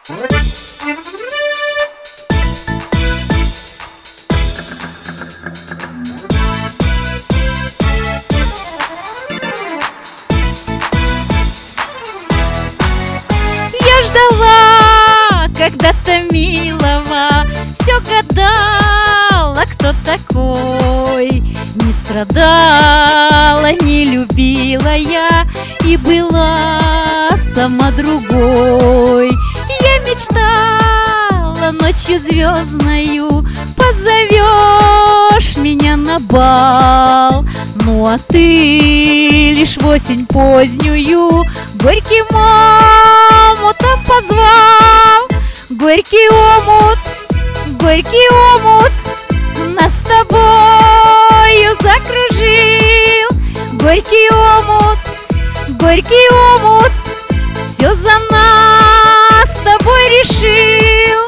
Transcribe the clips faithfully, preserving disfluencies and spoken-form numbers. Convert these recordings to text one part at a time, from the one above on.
Я ждала когда-то милого, все гадала, кто такой. Не страдала, не любила я и была сама другой. Я мечтала ночью звездною, позовешь меня на бал. Ну а ты лишь в осень позднюю горьким омутом позвал. Горький омут, горький омут нас с тобою закружил. Горький омут, горький омут все за нас с тобой решил.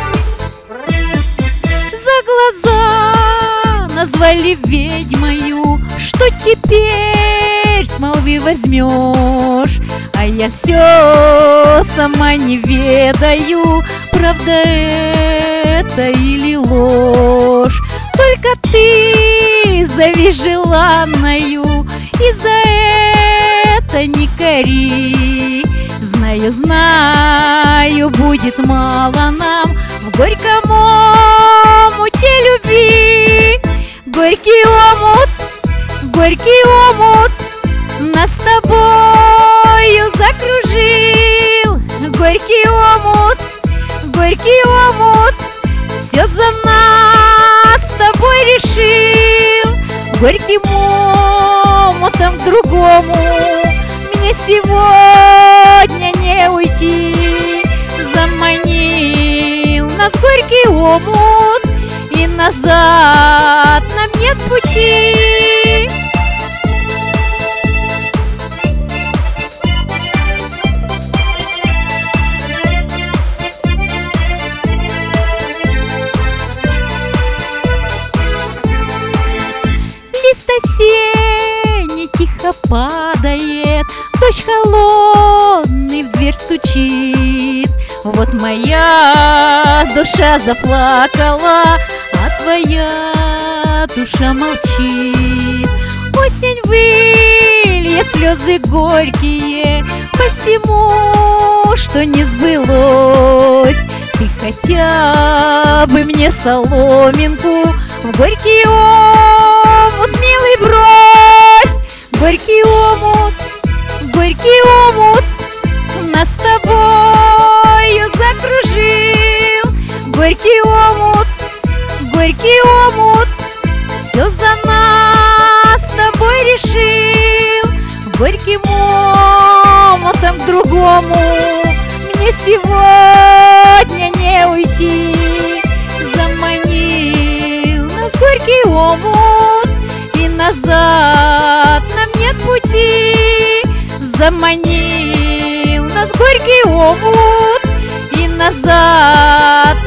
За глаза назвали ведьмою, что теперь с молвы возьмешь? А я все сама не ведаю, правда это или ложь. Только ты зови желанною, и за это не кори. Знаю, знаю, будет мало нам в горьком омуте любви. Горький омут, горький омут нас с тобою закружил. Горький омут, горький омут все за нас с тобой решил. Горьким омутом другому мне сегодня не уйти. Заманил нас горький омут, и назад нам нет пути. Лист осенний тихо падает, дождь холодный в дверь стучит. Вот моя душа заплакала, а твоя душа молчит. Осень выльет слезы горькие по всему, что не сбылось. Ты хотя бы мне соломинку в горький омут, милый, брось. Горький омут, горький омут нас с тобою закружил. Горький омут, горький омут все за нас с тобой решил. Горьким омутом другому мне сегодня не уйти. Заманил нас горький омут, и назад нам нет пути. Заманил нас горький омут, и назад